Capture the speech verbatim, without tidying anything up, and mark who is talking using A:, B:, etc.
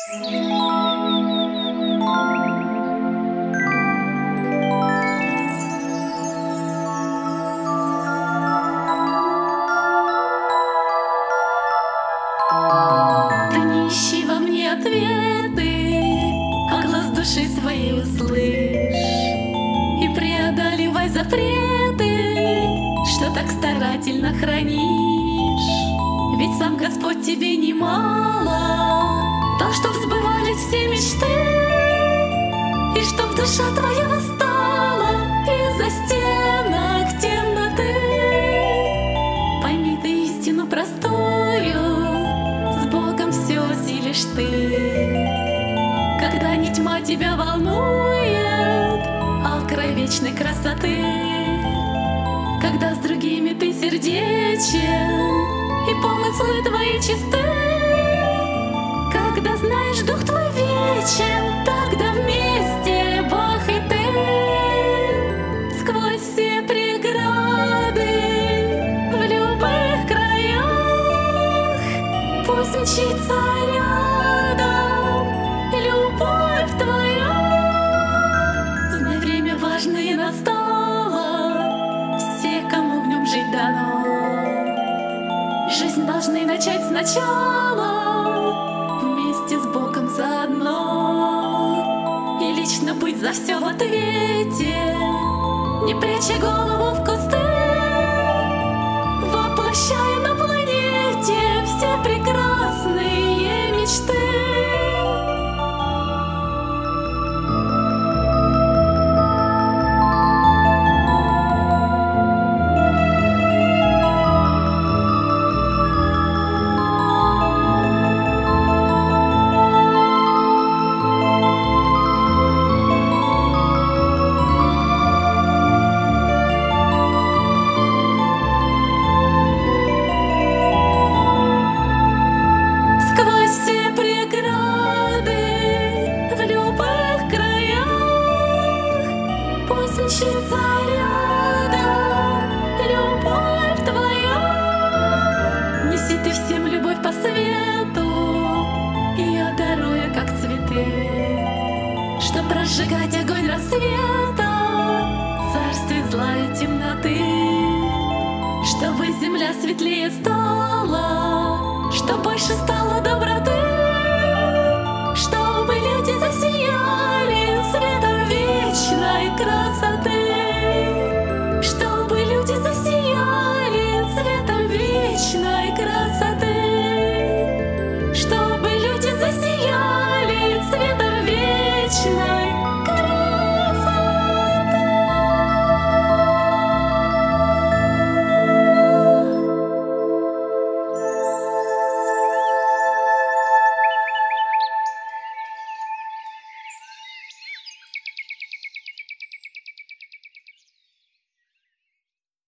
A: Ты не ищи во мне ответы, а глаз души своей услышь и преодолевай запреты, что так старательно хранишь. Ведь сам Господь тебе немало дал, чтоб сбывались все мечты, и чтоб душа твоя восстала из-за стенок темноты. Пойми ты истину простую, с Богом все осилишь ты. Когда не тьма тебя волнует, а край вечной красоты, когда с другими ты сердечен и помыслы твои чисты, когда знаешь, дух твой вечен, тогда вместе Бог и ты. Сквозь все преграды в любых краях пусть мчится рядом любовь твоя. Знай, время важное настало, все, кому в нем жить дано. Жизнь должны начать сначала, вместе с Богом заодно, и лично быть за все в ответе, не пряча голову в кусты, воплощая на планете все прекрасные мечты. Мчится рядом любовь твоя. Неси ты всем любовь по свету, ее даруя, как цветы, чтоб разжигать огонь рассвета в царстве зла и темноты, чтобы земля светлее стала